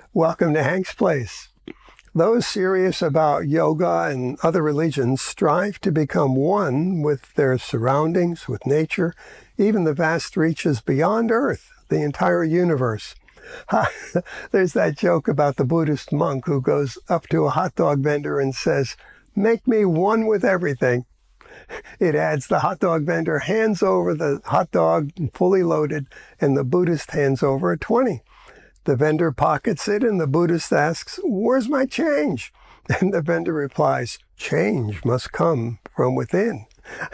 Welcome to Hank's Place. Those serious about yoga and other religions strive to become one with their surroundings, with nature, even the vast reaches beyond Earth, the entire universe. There's that joke about the Buddhist monk who goes up to a hot dog vendor and says, "Make me one with everything." It adds the hot dog vendor hands over the hot dog fully loaded, and the Buddhist hands over a 20. The vendor pockets it, and the Buddhist asks, "Where's my change?" And the vendor replies, "Change must come from within."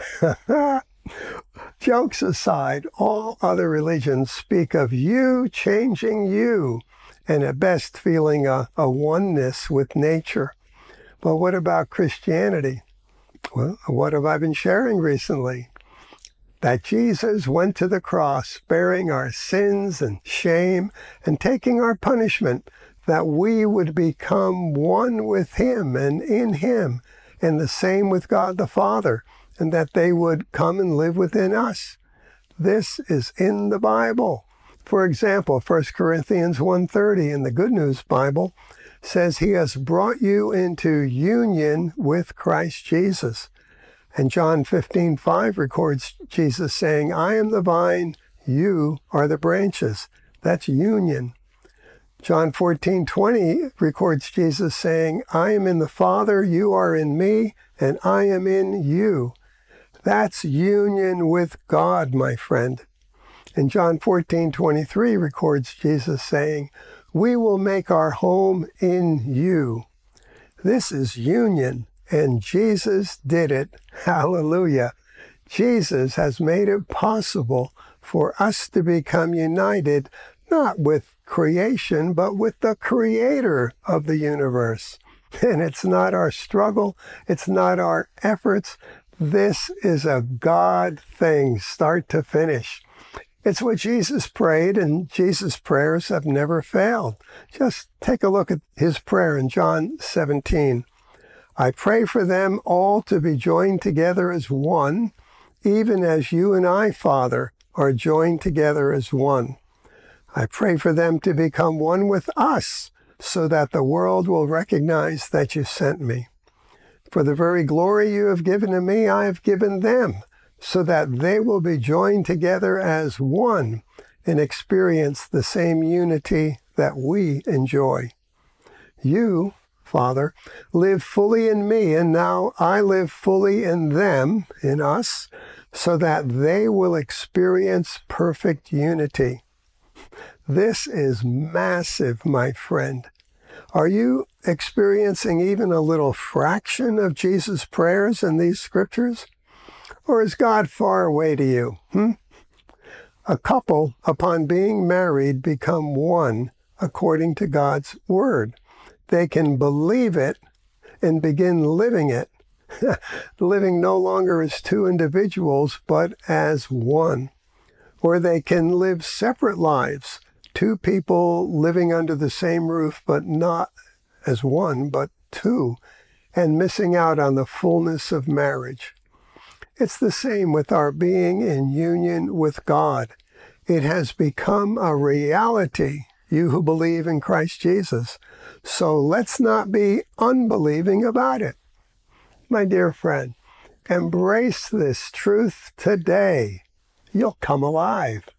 Jokes aside, all other religions speak of you changing you, and at best feeling a oneness with nature. But what about Christianity? Well, what have I been sharing recently? That Jesus went to the cross bearing our sins and shame and taking our punishment, that we would become one with Him and in Him, and the same with God the Father, and that they would come and live within us. This is in the Bible. For example, 1 Corinthians 1:30 in the Good News Bible says He has brought you into union with Christ Jesus. And John 15:5 records Jesus saying, "I am the vine, you are the branches." That's union. John 14:20 records Jesus saying, "I am in the Father, you are in me, and I am in you." That's union with God, my friend. And John 14:23 records Jesus saying, "We will make our home in you." This is union, and Jesus did it. Hallelujah. Jesus has made it possible for us to become united, not with creation, but with the Creator of the universe. And it's not our struggle. It's not our efforts. This is a God thing, start to finish. It's what Jesus prayed, and Jesus' prayers have never failed. Just take a look at His prayer in John 17. "I pray for them all to be joined together as one, even as you and I, Father, are joined together as one. I pray for them to become one with us, so that the world will recognize that you sent me. For the very glory you have given to me, I have given them, so that they will be joined together as one and experience the same unity that we enjoy. You, Father, live fully in me, and now I live fully in them, in us, so that they will experience perfect unity." This is massive, my friend. Are you experiencing even a little fraction of Jesus' prayers in these scriptures? Or is God far away to you? A couple, upon being married, become one according to God's word. They can believe it and begin living it, living no longer as two individuals, but as one. Or they can live separate lives, two people living under the same roof, but not as one, but two, and missing out on the fullness of marriage. It's the same with our being in union with God. It has become a reality, you who believe in Christ Jesus. So let's not be unbelieving about it. My dear friend, embrace this truth today. You'll come alive.